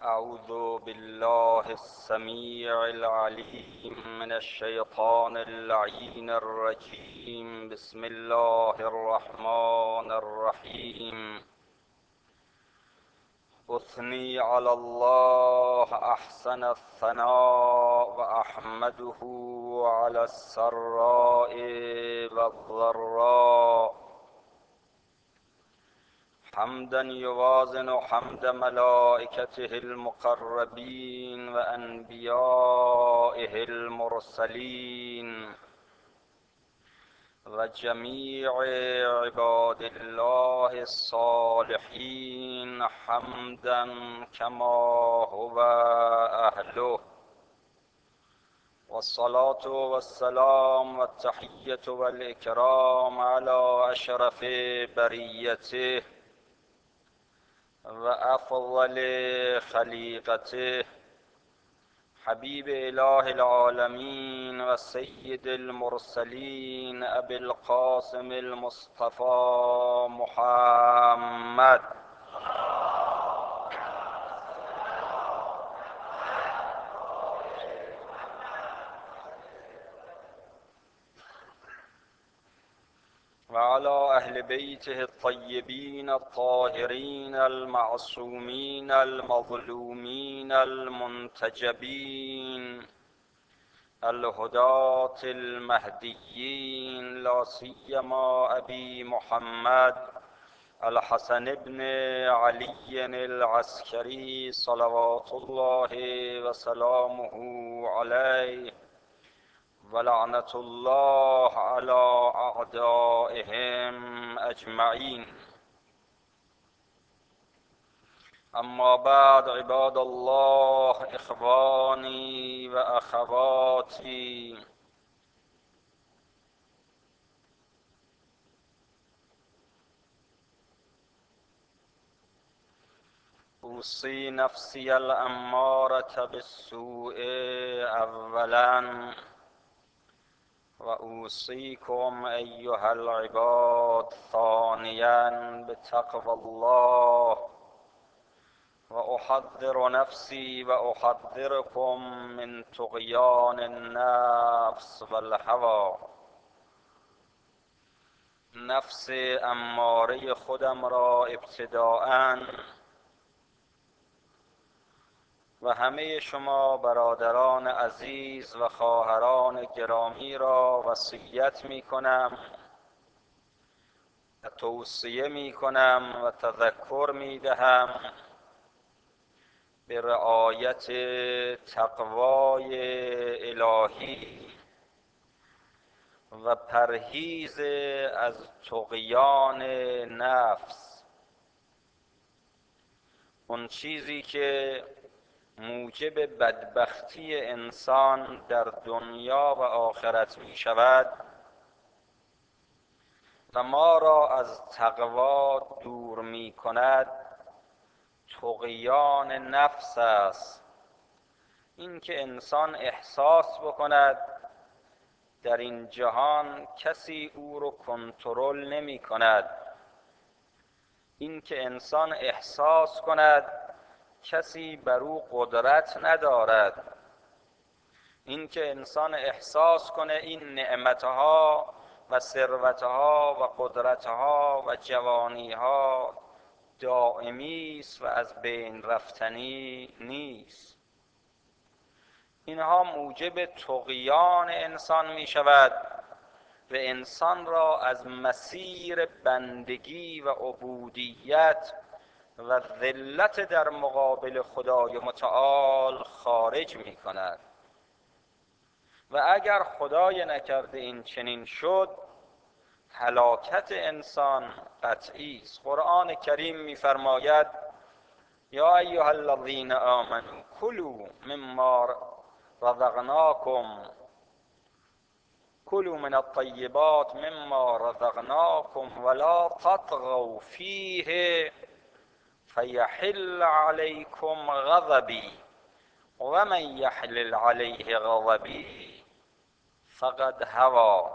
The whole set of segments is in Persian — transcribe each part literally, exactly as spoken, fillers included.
أعوذ بالله السميع العليم من الشيطان اللعين الرجيم. بسم الله الرحمن الرحيم. أثني على الله أحسن الثناء وأحمده على السراء والضراء حمدا يوازن حمد ملائكته المقربين وأنبيائه المرسلين وجميع عباد الله الصالحين حمدا كما هو أهله. والصلاة والسلام والتحية والإكرام على أشرف بريته وأفضل خليقته حبيب إله العالمين والسيد المرسلين أبي القاسم المصطفى محمد وعلى أهل بيته الطيبين الطاهرين المعصومين المظلومين المنتجبين الهداة المهديين، لا سيما أبي محمد الحسن بن علي العسكري صلوات الله وسلامه عليه، ولعنة الله على أعدائهم أجمعين. أما بعد، عباد الله، إخواني وأخواتي، أوصي نفسي الأمارة بالسوء أولا، وأوصيكم أيها العباد ثانيا بتقوى الله، وأحذر نفسي وأحذركم من طغيان النفس والهوى. نفس اماره خودم را ابتداءً و همه شما برادران عزیز و خواهران گرامی را وصیت می کنم و توصیه می کنم و تذکر می دهم به رعایت تقوای الهی و پرهیز از طغیان نفس، اون چیزی که موجب بدبختی انسان در دنیا و آخرت می شود و ما را از تقوا دور می کند. طغیان نفس است، این که انسان احساس بکند در این جهان کسی او رو کنترل نمی کند، این که انسان احساس کند کسی بر او قدرت ندارد، این که انسان احساس کنه این نعمتها و ثروتها و قدرتها و جوانیها دائمی است و از بین رفتنی نیست. اینها موجب طغیان انسان می شود و انسان را از مسیر بندگی و عبودیت و ذلت در مقابل خدای متعال خارج می کند. و اگر خدای نکرده این چنین شد، هلاکت انسان قطعی است. قرآن کریم می فرماید: یا ایها الذین آمنوا کلوا مما رزقناکم کلوا من الطیبات مما رزقناکم ولا تطغوا فیه فیحل علیکم غضبی ومن یحلل علیه غضبی فقد هوی.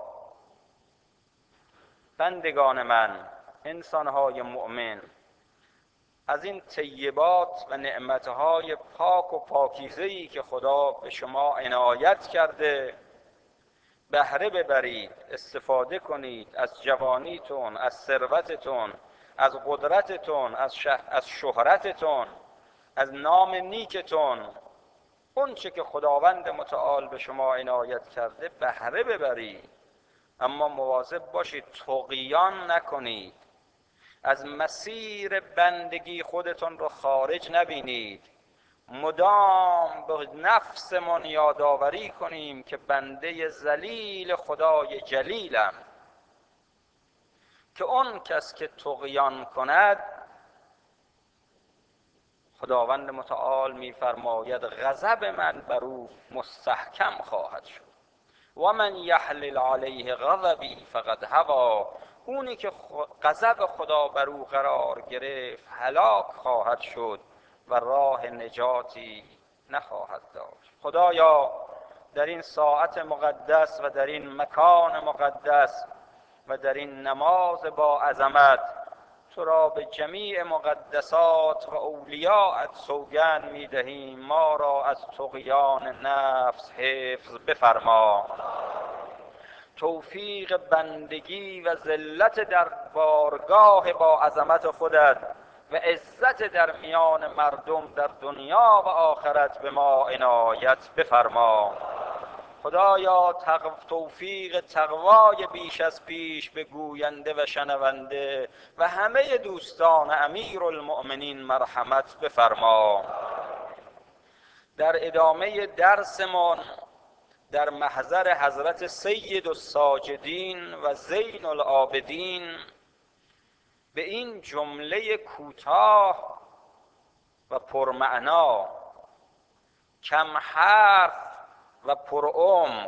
بندگان من، انسانهای مؤمن، از این طیبات و نعمتهای پاک و پاکیزه‌ای که خدا به شما عنایت کرده بهره ببرید، استفاده کنید از جوانیتون، از ثروتتون، از قدرتتون، از, از شهرتتون، از نام نیکتون. اون چه که خداوند متعال به شما عنایت کرده بهره ببرید، اما مواظب باشید طغیان نکنید، از مسیر بندگی خودتون رو خارج نبینید. مدام به نفسمون یادآوری کنیم که بنده ذلیل خدای جلیلم، که اون کس که طغیان کند خداوند متعال می‌فرماید غضب من بر او مستحکم خواهد شد. و من یحلل علیه غضبی فقد هوی، اونی که غضب خدا بر او قرار گرفت هلاک خواهد شد و راه نجاتی نخواهد داشت. خدایا در این ساعت مقدس و در این مکان مقدس و در این نماز با عظمت تو را به جمیع مقدسات و اولیاءت سوگند می‌دهیم ما را از طغیان نفس حفظ بفرما. توفیق بندگی و ذلت در بارگاه با عظمت خودت و عزت در میان مردم در دنیا و آخرت به ما عنایت بفرما. خدایا توفیق تقوای بیش از پیش به گوینده و شنونده و همه دوستان امیرالمؤمنین مرحمت بفرما. در ادامه درسمان در محضر حضرت سید الساجدین و زین العابدین به این جمله کوتاه و پرمعنا، کم حرف و پرعمق،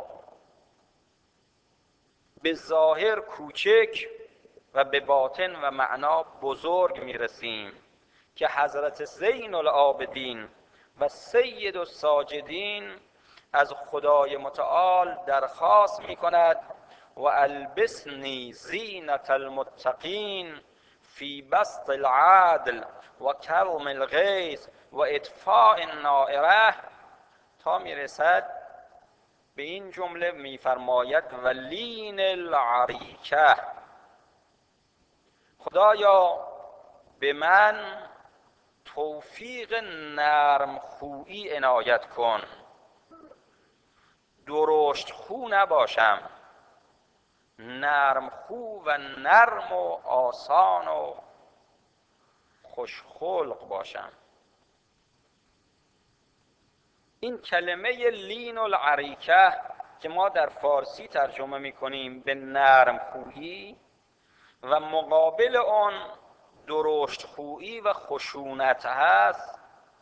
به ظاهر کوچک و به باطن و معنا بزرگ میرسیم که حضرت زین العابدین و سید الساجدین از خدای متعال درخواست میکند و البسنی زینت المتقین فی بسط العدل و کظم الغیظ و اطفاء النائره، تا میرسد به این جمله میفرماید و لین العریکه. خدایا به من توفیق نرم خویی عنایت کن، درشت خو نباشم، نرم خو و نرم و آسان و خوشخلق باشم. این کلمه لین العریکه که ما در فارسی ترجمه میکنیم به نرم خویی و مقابل آن درشت خویی و خشونت هست،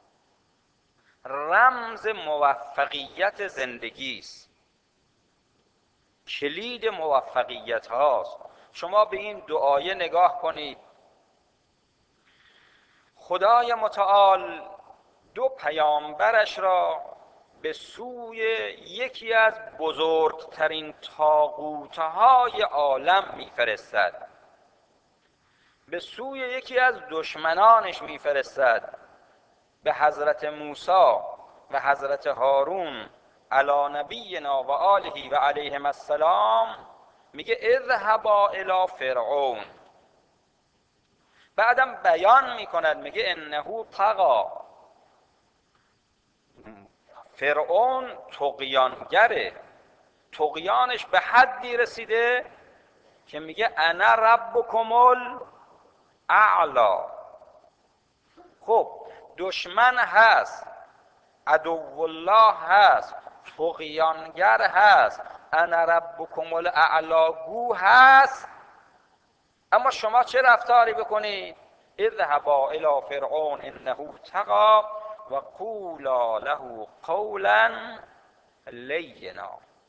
رمز موفقیت زندگی است، کلید موفقیت هاست. شما به این دو آیه نگاه کنید. خدای متعال دو پیامبرش را به سوی یکی از بزرگترین طاغوت‌های عالم میفرستد، به سوی یکی از دشمنانش میفرستد، به حضرت موسی و حضرت هارون علی نبینا و آله و علیهم السلام، میگه اذهبا الی فرعون. بعدم بیان میکند میگه انه طغی، فرعون طغیانگره، طغیانش به حدی رسیده که میگه انا ربکم الاعلی. خب دشمن هست، عدو الله هست، طغیانگر هست، انا ربکم الاعلی گو هست، اما شما چه رفتاری بکنید؟ اذهبا الی فرعون انه طغی و قولا له قولا لینا.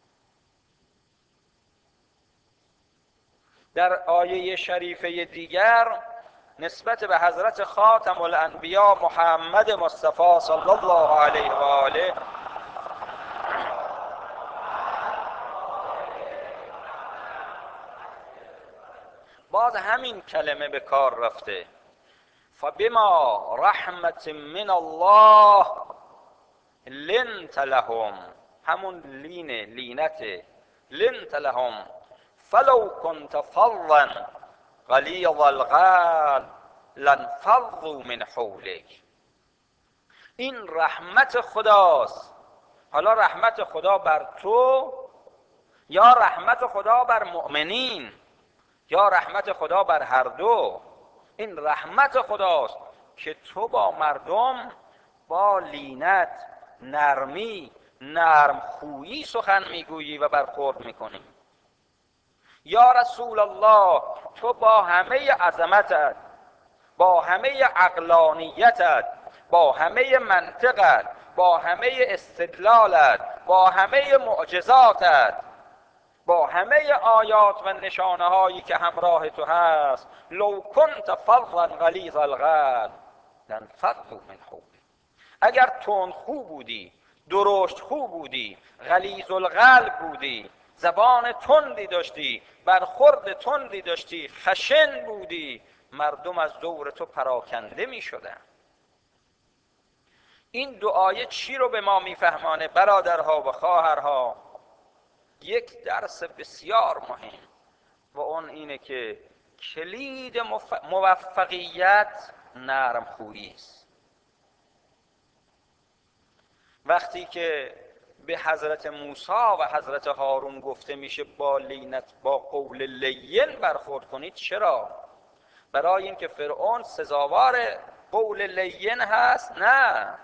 در آیه شریفه دیگر نسبت به حضرت خاتم الانبیا محمد مصطفی صلی الله علیه و آله باز همین کلمه به کار رفته. فبما رحمت من الله لنت لهم، همون لین لینته، لنت لهم فلو كنت فظا غلیظ القلب لانفضوا من حولک. این رحمت خداست. حالا رحمت خدا بر تو یا رحمت خدا بر مؤمنین یا رحمت خدا بر هر دو؟ این رحمت خداست که تو با مردم با لینت، نرمی، نرم خویی سخن میگویی و برخورد میکنی. یا رسول الله، تو با همه عظمتت، با همه عقلانیتت، با همه منطقت، با همه استدلالت، با همه معجزاتت، با همه آیات و نشانه هایی که همراه تو هست، لو کنت فظا غلیظ القلب لانفضوا من حولک. اگر تندخو بودی، درشت خو بودی، غلیظ القلب بودی، زبان تندی داشتی، برخورد تندی داشتی، خشن بودی، مردم از دور تو پراکنده می شدن. این دو آیه چی رو به ما میفهمانه برادرها و خواهرها؟ یک درس بسیار مهم و اون اینه که کلید موفقیت نرم خویی است. وقتی که به حضرت موسی و حضرت هارون گفته میشه با لینت، با قول لین برخورد کنید، چرا؟ برای اینکه فرعون سزاوار قول لین هست؟ نه،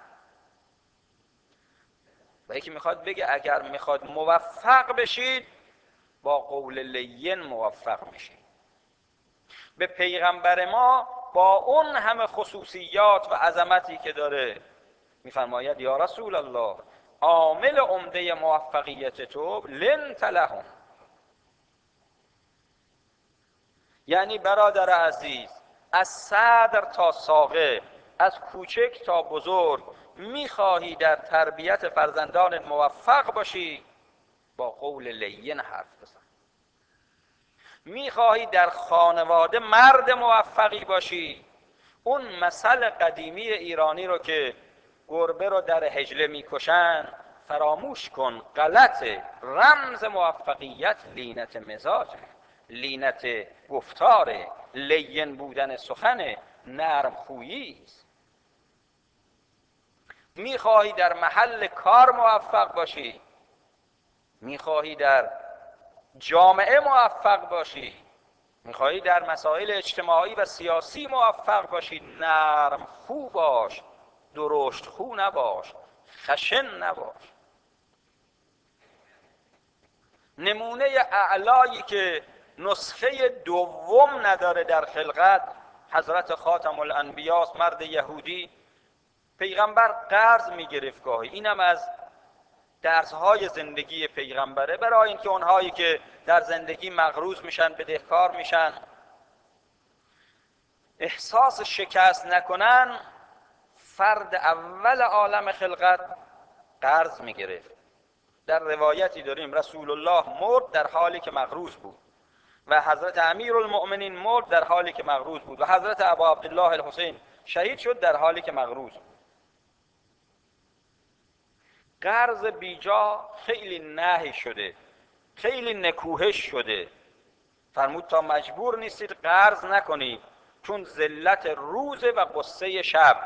و یکی میخواد بگه اگر میخواد موفق بشید با قول لین موفق میشید. به پیغمبر ما با اون همه خصوصیات و عظمتی که داره میفرماید یا رسول الله، عامل عمده موفقیت تو لنت لهم. یعنی برادر عزیز، از صدر تا ساقه، از کوچک تا بزرگ، میخواهی در تربیت فرزندان موفق باشی، با قول لین حرف بزن. میخواهی در خانواده مرد موفقی باشی، اون مثل قدیمی ایرانی رو که گربه رو در حجله میکشن فراموش کن، غلطه. رمز موفقیت لینت مزاجه، لینت گفتاره، لین بودن سخنه، نرم خویی است. میخواهی در محل کار موفق باشی، میخواهی در جامعه موفق باشی، میخواهی در مسائل اجتماعی و سیاسی موفق باشی، نرم خو باش، درشت خو نباش، خشن نباش. نمونه اعلایی که نسخه دوم نداره در خلقت حضرت خاتم الانبیاء، مرد یهودی. پیغمبر قرض میگرفت گاهی، اینم از درسهای زندگی پیغمبره، برای اینکه اونهایی که در زندگی مغروض میشن، بدهکار میشن، احساس شکست نکنن. فرد اول عالم خلقت قرض میگرفت. در روایتی داریم رسول الله مرد در حالی که مغروض بود و حضرت امیرالمؤمنین مرد در حالی که مغروض بود و حضرت ابا عبدالله الحسین شهید شد در حالی که مغروض بود. قرض بیجا خیلی نهی شده، خیلی نکوهش شده. فرمود تا مجبور نیستید قرض نکنید، چون ذلت روز و قصه شب.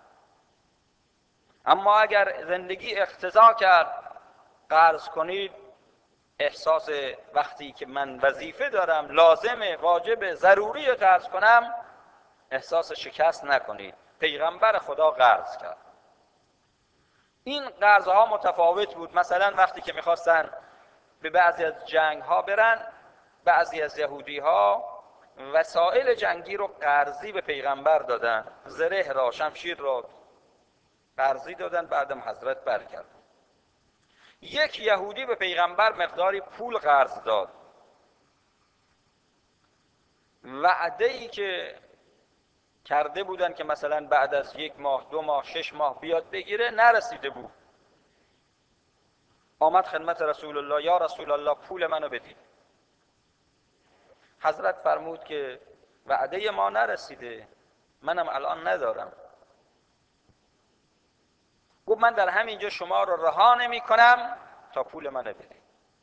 اما اگر زندگی اقتضا کرد قرض کنید، احساس وقتی که من وظیفه دارم، لازمه، واجب، ضروری قرض کنم، احساس شکست نکنید. پیغمبر خدا قرض کرد. این قرضها متفاوت بود. مثلا وقتی که میخواستن به بعضی از جنگ ها برن، بعضی از یهودی ها وسایل جنگی رو قرضی به پیغمبر دادن، زره را، شمشیر را قرضی دادن، بعدم حضرت برکرد. یک یهودی به پیغمبر مقداری پول قرض داد، وعده ای که کرده بودن که مثلا بعد از یک ماه، دو ماه، شش ماه بیاد بگیره، نرسیده بود. آمد خدمت رسول الله، یا رسول الله پول منو بدید. حضرت فرمود که وعده ما نرسیده، منم الان ندارم. گفت من در همینجا شما رو رها نمی کنم تا پول منو بدید.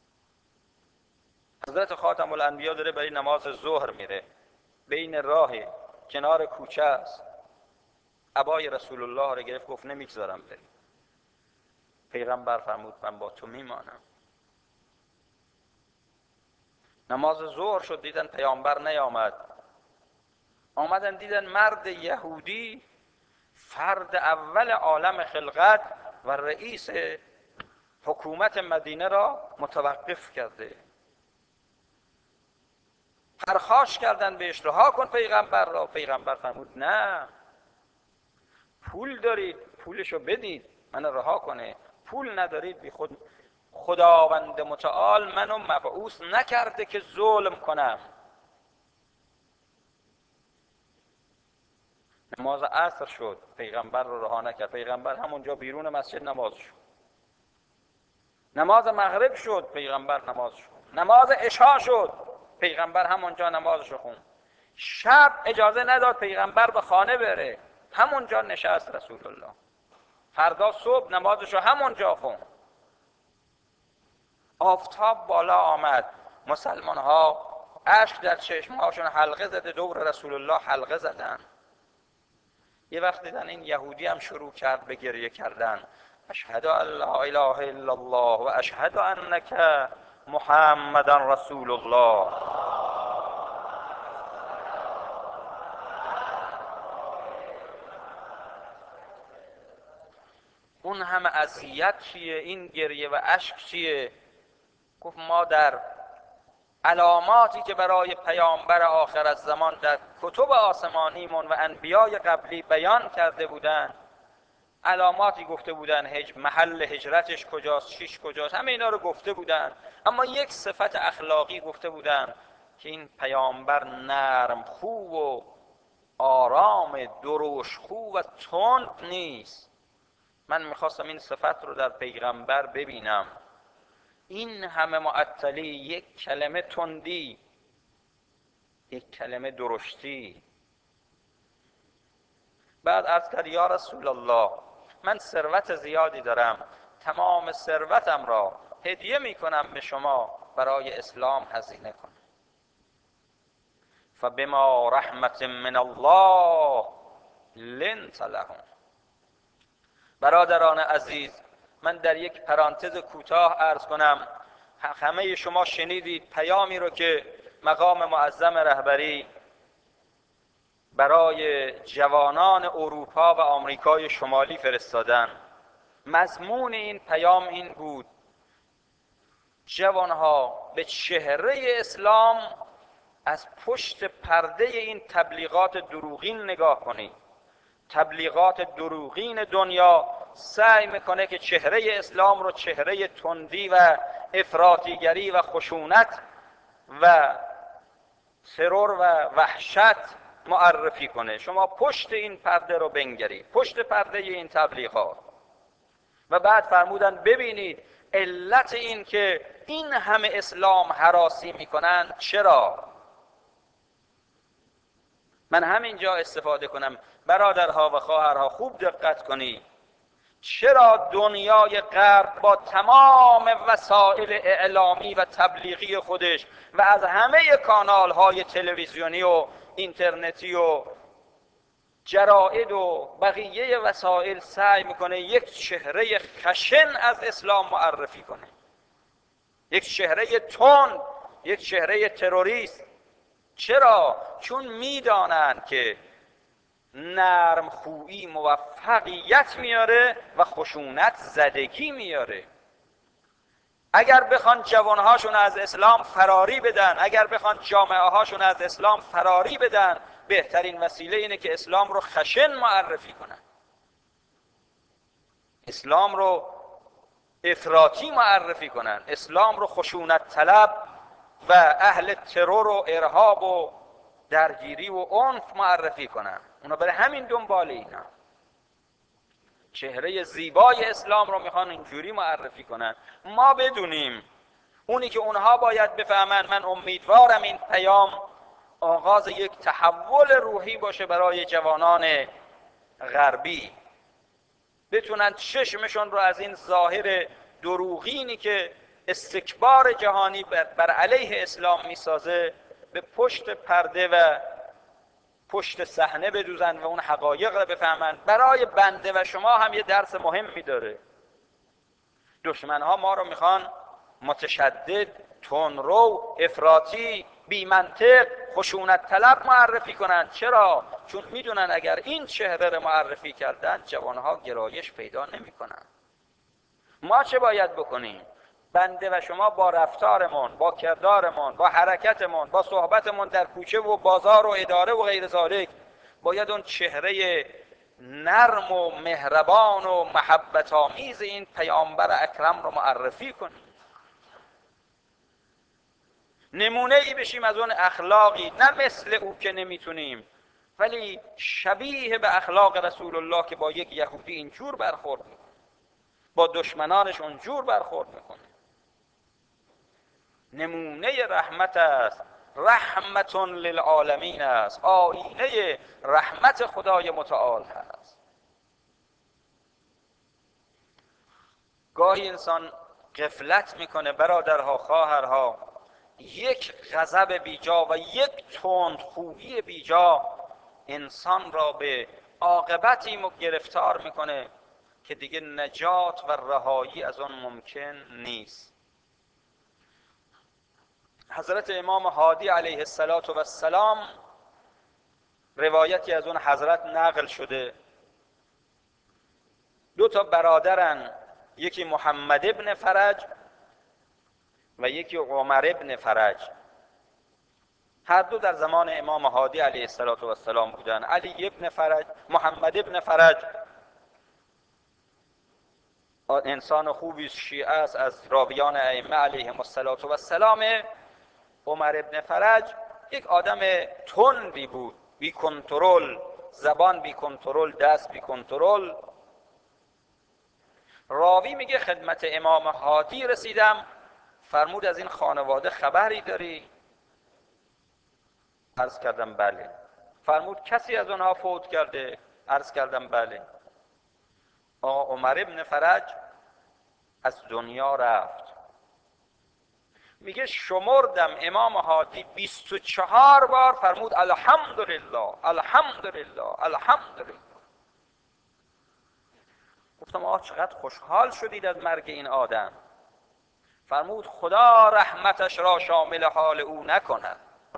حضرت خاتم الانبیا داره برای نماز ظهر میره، بین راه کنار کوچه است، عبای رسول الله رو گرفت گفت نمیگذارم بری. پیغمبر فرمود من با تو میمانم. نماز ظهر شد، دیدن پیامبر نیامد، آمدن دیدن مرد یهودی فرد اول عالم خلقت و رئیس حکومت مدینه را متوقف کرده. پرخاش کردن بهش رها کن پیغمبر را. پیغمبر فرمود نه، پول دارید پولشو بدید من رها کنه، پول ندارید بی خود. خداوند متعال منو مبعوث نکرده که ظلم کنم. نماز عصر شد، پیغمبر رو رها نکرد، پیغمبر همونجا بیرون مسجد نماز شد. نماز مغرب شد، پیغمبر نماز شد. نماز عشا شد، پیغمبر همونجا نمازشو خوند. شب اجازه نداد پیغمبر به خانه بره، همونجا نشست رسول الله. فردا صبح نمازشو همونجا خوند. آفتاب بالا آمد، مسلمان ها اشک در چشمهاشون حلقه زده دور رسول الله حلقه زدن. یه وقت دیدن این یهودی هم شروع کرد به گریه کردن، اشهد ان لا اله الا الله و اشهد انک محمد رسول الله. اون همه اذیت چیه؟ این گریه و اشک چیه؟ گفت ما در علاماتی که برای پیامبر آخر الزمان در کتب آسمانیمون و انبیای قبلی بیان کرده بودن، علاماتی گفته بودن، هج محل هجرتش کجاست، چیش کجاست، همه اینا رو گفته بودن، اما یک صفت اخلاقی گفته بودن که این پیامبر نرم خو و آرام دروش خو و تند نیست. من میخواستم این صفت رو در پیغمبر ببینم. این همه معطلی، یک کلمه تندی، یک کلمه درشتی. بعد عرض کرد یا رسول الله من ثروت زیادی دارم، تمام ثروتم را هدیه میکنم به شما برای اسلام هزینه کن. فبما رحمت من الله لنت لهم. برادران عزیز، من در یک پرانتز کوتاه عرض کنم. همه شما شنیدید پیامی رو که مقام معظم رهبری برای جوانان اروپا و آمریکای شمالی فرستادن. مضمون این پیام این بود جوانها به چهره اسلام از پشت پرده این تبلیغات دروغین نگاه کنید. تبلیغات دروغین دنیا سعی میکنه که چهره اسلام رو چهره تندی و افراطیگری و خشونت و ترور و وحشت معرفی کنه. شما پشت این پرده رو بنگرید، پشت پرده این تبلیغات. و بعد فرمودن ببینید علت این که این همه اسلام هراسی میکنن چرا. من همینجا استفاده کنم، برادرها و خواهرها خوب دقت کنید. چرا دنیای غرب با تمام وسایل اعلامی و تبلیغی خودش و از همه کانال های تلویزیونی و اینترنتی و جرائد و بقیه وسایل سعی میکنه یک چهره خشن از اسلام معرفی کنه، یک چهره تند، یک چهره تروریست؟ چرا؟ چون میدانند که نرم خویی موفقیت میاره و خشونت زدگی میاره. اگر بخوان جوانهاشون از اسلام فراری بدن، اگر بخوان جامعه هاشون از اسلام فراری بدن، بهترین وسیله اینه که اسلام رو خشن معرفی کنن، اسلام رو افراطی معرفی کنن، اسلام رو خشونت طلب و اهل ترور و ارهاب و درگیری و عنف معرفی کنن. اونا برای همین دنبال اینا چهره زیبای اسلام رو میخوان اینجوری معرفی کنن. ما بدونیم اونی که اونها باید بفهمن، من امیدوارم این پیام آغاز یک تحول روحی باشه برای جوانان غربی، بتونن چشمشون رو از این ظاهر دروغینی که استکبار جهانی بر علیه اسلام میسازه به پشت پرده و پشت صحنه بدوزن و اون حقایق رو بفهمن. برای بنده و شما هم یه درس مهمی داره. دشمنها ما رو میخوان متشدد، تندرو، افراطی، بی منطق، خشونت طلب معرفی کنن. چرا؟ چون میدونن اگر این چهره رو معرفی کردن جوانها گرایش پیدا نمیکنن. ما چه باید بکنیم؟ بنده و شما با رفتارمون، با کردارمون، با حرکتمون، با صحبتمون در کوچه و بازار و اداره و غیر ذالک باید اون چهره نرم و مهربان و محبت آمیز این پیامبر اکرم رو معرفی کنیم. نمونه ای بشیم از اون اخلاقی، نه مثل او که نمیتونیم، ولی شبیه به اخلاق رسول الله که با یک یهودی اینجور برخورد میکنه، با دشمنانش اونجور برخورد میکنه. نمونه رحمت است، رحمت للعالمین است، آینه رحمت خدای متعال هست. گاهی انسان غفلت میکنه برادرها، خواهرها، یک غضب بیجا و یک تندخویی بیجا انسان را به عاقبتی گرفتار میکنه که دیگه نجات و رهایی از آن ممکن نیست. حضرت امام هادی علیه السلام روایتی از اون حضرت نقل شده. دو تا برادرن، یکی محمد ابن فرج و یکی عمر ابن فرج. هر دو در زمان امام هادی علیه السلام بودن. علی ابن فرج، محمد ابن فرج انسان خوبی شیعه است، از راویان ائمه علیهم السلام. عمر ابن فرج یک آدم تندی بود، بی کنترل، زبان بی کنترل، دست بی کنترل. راوی میگه خدمت امام هادی رسیدم، فرمود از این خانواده خبری داری؟ عرض کردم بله. فرمود کسی از اونها فوت کرده؟ عرض کردم بله. آقا عمر ابن فرج از دنیا رفت. میگه شمردم امام هادی بیست و چهار بار فرمود الحمدلله الحمدلله الحمدلله. گفتم آقا چقدر خوشحال شدید از مرگ این آدم؟ فرمود خدا رحمتش را شامل حال او نکند.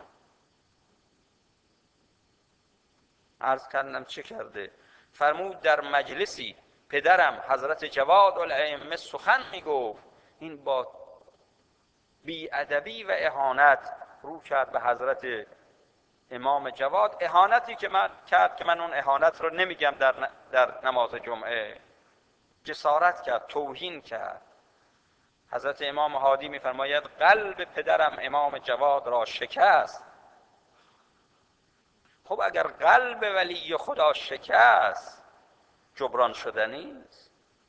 عرض کردم چه کرده؟ فرمود در مجلسی پدرم حضرت جواد الائمه سخن میگفت، این با بی‌ادبی و اهانت رو کرد به حضرت امام جواد، اهانتی که من کرد که من اون اهانت رو نمیگم در, در نماز جمعه. جسارت کرد، توهین کرد. حضرت امام هادی میفرماید قلب پدرم امام جواد را شکست. خب اگر قلب ولی خدا شکست جبران شدنی است.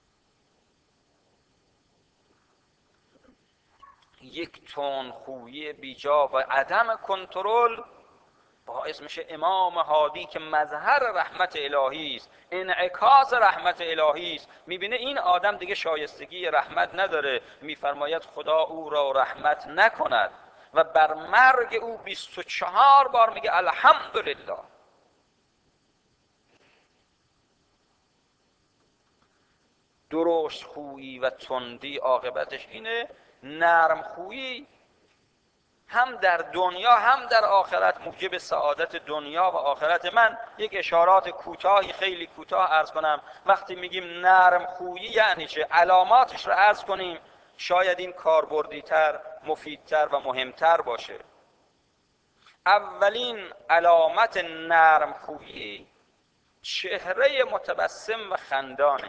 یک تندخویی بیجا و عدم کنترل باعث میشه امام هادی که مظهر رحمت الهی است، انعکاس رحمت الهی است، میبینه این آدم دیگه شایستگی رحمت نداره، میفرماید خدا او را رحمت نکند و بر مرگ او بیست و چهار بار میگه الحمدلله. درشت خویی و تندی عاقبتش اینه. نرم خویی هم در دنیا هم در آخرت موجب سعادت دنیا و آخرت. من یک اشارات کوتاهی خیلی کوتاه عرض کنم. وقتی میگیم نرم خویی یعنی چه؟ علاماتش رو عرض کنیم، شاید این کاربردی‌تر، مفیدتر و مهمتر باشه. اولین علامت نرم خویی چهره متبسم و خندانه.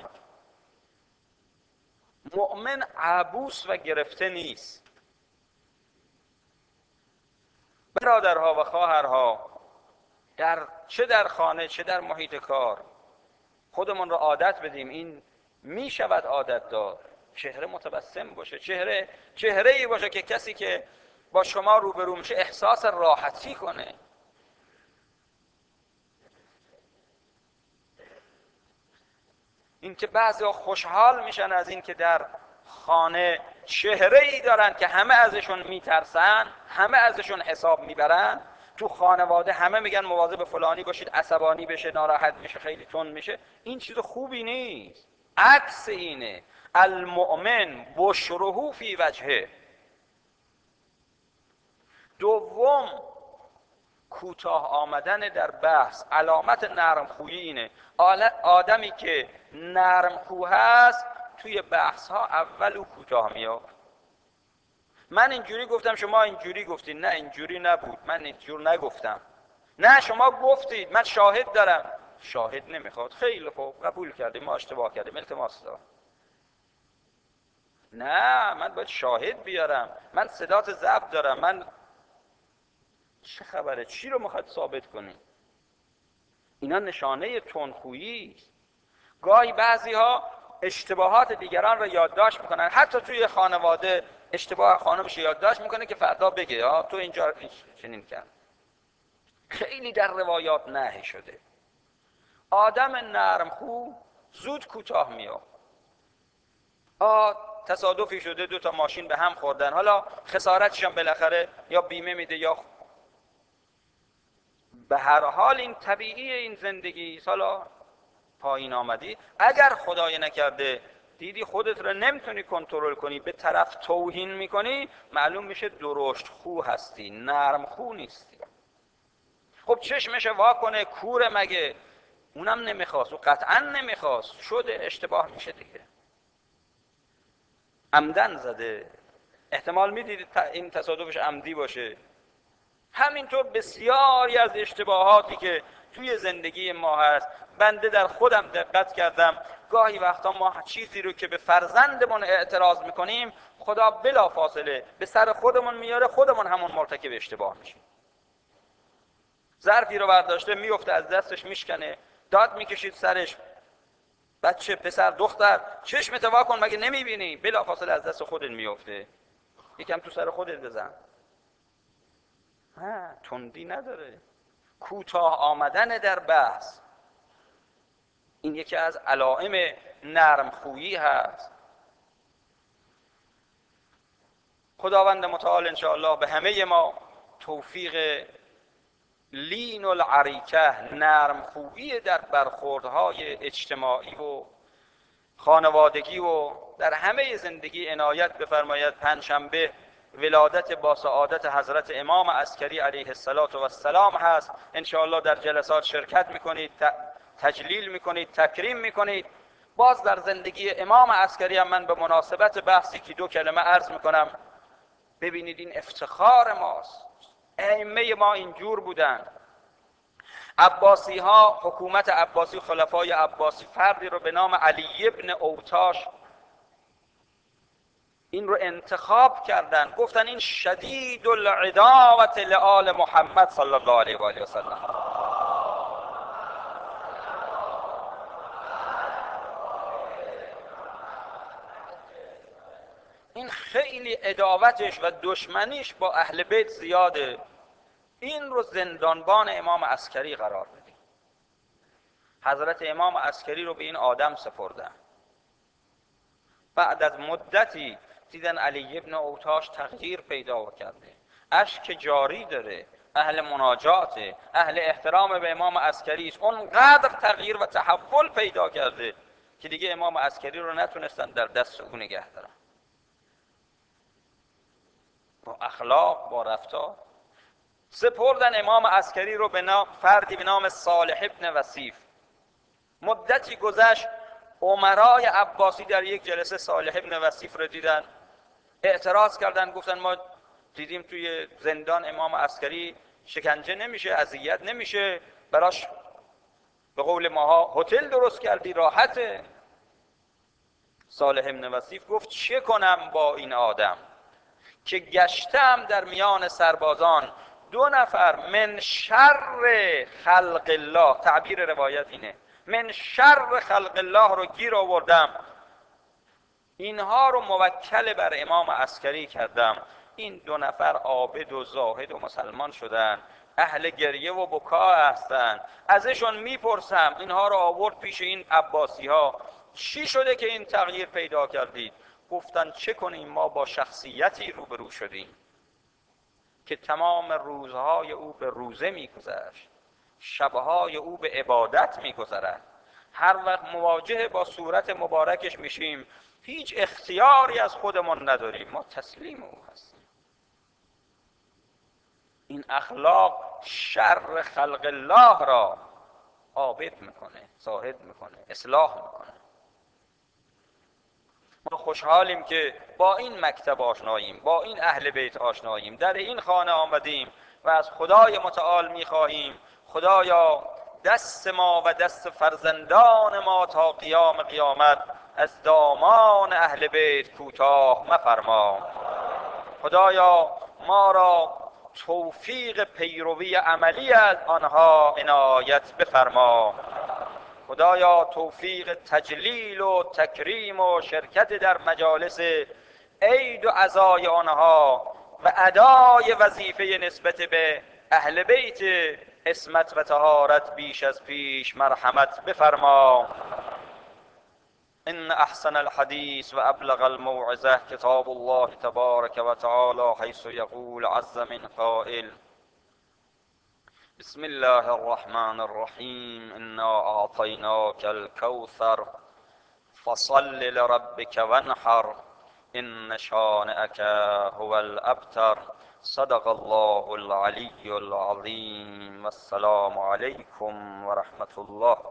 مؤمن عبوس و گرفته نیست. برادرها و خواهرها، در چه در خانه چه در محیط کار خودمون رو عادت بدیم، این می شود عادت دار، چهره متبسم باشه، چهره چهره ای باشه که کسی که با شما روبرو میشه احساس راحتی کنه. اینکه بعضیا خوشحال میشن از اینکه در خانه چهره ای دارن که همه ازشون میترسن، همه ازشون حساب میبرن. تو خانواده همه میگن مواظب فلانی باشید، عصبانی بشه، ناراحت بشه، خیلی تند میشه. این چیز خوبی نیست، عکس اینه. المؤمن بشره فی وجهه. دوم، کوتاه آمدن در بحث. علامت نرم خویی اینه. آدمی که نرم خو هست توی بحث ها اول او کوتاه میاد. من اینجوری گفتم شما اینجوری گفتید، نه اینجوری نبود، من اینجور نگفتم، نه شما گفتید، من شاهد دارم. شاهد نمیخواد، خیلی خوب قبول کردیم، ما اشتباه کردیم، التماس دارم. نه من باید شاهد بیارم، من صدات ضبط دارم، من چه خبره، چی رو میخواد ثابت کنی؟ اینا نشانه تندخویی است. گاهی بعضی ها اشتباهات دیگران رو یادداشت میکنن، حتی توی خانواده اشتباه خانمش یادداشت میکنه که فردا بگه ها تو اینجا چنین کرد. خیلی در روایات نهی شده. آدم نرم خو زود کوتاه میاد. آ تصادفی شده، دو تا ماشین به هم خوردن، حالا خسارتش هم بالاخره یا بیمه میده یا به هر حال این طبیعی این زندگی. حالا پایین آمدی، اگر خدای نکرده دیدی خودت رو نمیتونی کنترل کنی، به طرف توهین میکنی، معلوم میشه درشت خو هستی، نرم خو نیستی. خب چشمش وا کنه، کوره مگه؟ اونم نمیخواست، و قطعا نمیخواست، شده اشتباه میشه دیگه. عمدن زده، احتمال میدید این تصادفش عمدی باشه. همینطور بسیاری از اشتباهاتی که توی زندگی ما هست، بنده در خودم دقت کردم. گاهی وقتا ما چیزی رو که به فرزندمون اعتراض میکنیم، خدا بلا فاصله به سر خودمون میاره، خودمون همون مرتکب اشتباه میشیم. ظرفی رو برداشته میفته از دستش میشکنه، داد میکشید سرش، بچه پسر دختر چشمت وا کن مگه نمیبینی؟ بلا فاصله از دست خودت میفته، یکم تو سر خودت بزن. ها تندی نداره، کوتاه آمدن در بحث، این یکی از علائم نرم خویی هست. خداوند متعال انشاءالله به همه ما توفیق لین العریکه، نرم خویی در برخوردهای اجتماعی و خانوادگی و در همه زندگی عنایت بفرماید. پنجشنبه ولادت با سعادت حضرت امام عسکری علیه السلام هست. انشاءالله در جلسات شرکت میکنید، تجلیل میکنید، تکریم میکنید. باز در زندگی امام عسکری هم من به مناسبت بحثی که دو کلمه عرض میکنم. ببینید این افتخار ماست، ائمه ما اینجور بودن. عباسی ها، حکومت عباسی، خلفای عباسی، فردی رو به نام علی ابن اوتاش این رو انتخاب کردن، گفتن این شدید العداوت لآل محمد صلی الله علیه و آله و سلم. این خیلی عداوتش و دشمنیش با اهل بیت زیاده. این رو زندانبان امام عسکری قرار بدید. حضرت امام عسکری رو به این آدم سپردن. بعد از مدتی دیدن علی ابن اوتاش تغییر پیدا کرده، اشک جاری داره، اهل مناجاته، اهل احترام به امام عسکری است. اونقدر تغییر و تحول پیدا کرده که دیگه امام عسکری رو نتونستن در دست او نگه دارن. با اخلاق، با رفتار سپردن امام عسکری رو به نام فردی به نام صالح ابن وصیف. مدتی گذشت، امرای عباسی در یک جلسه صالح ابن وصیف رو دیدن، اعتراض کردن، گفتن ما دیدیم توی زندان امام عسکری شکنجه نمیشه، اذیت نمیشه، براش به قول ماها هتل درست کردی، راحته. صالح ابن وصیف گفت چه کنم با این آدم که گشتم در میان سربازان دو نفر من شر خلق الله، تعبیر روایت اینه، من شر خلق الله رو گیر آوردم، اینها رو موکل بر امام عسکری کردم. این دو نفر عابد و زاهد و مسلمان شدن، اهل گریه و بکا هستن. ازشون میپرسم، اینها رو آورد پیش این عباسی ها چی شده که این تغییر پیدا کردید؟ گفتن چه کنیم، ما با شخصیتی روبرو شدیم که تمام روزهای او به روزه میگذشت، شبهای او به عبادت میگذرد. هر وقت مواجه با صورت مبارکش میشیم هیچ اختیاری از خودمون نداریم، ما تسلیم او هستیم. این اخلاق شر خلق الله را عابد میکنه، زاهد میکنه، اصلاح میکنه. ما خوشحالیم که با این مکتب آشناییم، با این اهل بیت آشناییم، در این خانه آمدیم و از خدای متعال میخواهیم خدایا دست ما و دست فرزندان ما تا قیام قیامت از دامان اهل بیت کوتاه مفرما. خدایا ما را توفیق پیروی عملی از آنها عنایت بفرما. خدایا توفیق تجلیل و تکریم و شرکت در مجالس عید و عزای آنها و ادای وظیفه نسبت به اهل بیت عصمت و طهارت بیش از پیش مرحمت بفرما. ان احسن الحديث وابلغ الموعظه كتاب الله تبارك وتعالى حيث يقول عز من قائل بسم الله الرحمن الرحيم انا اعطيناك الكوثر فصل لربك وانحر ان شانئك هو الابتر. صدق الله العلي العظيم. والسلام عليكم ورحمة الله.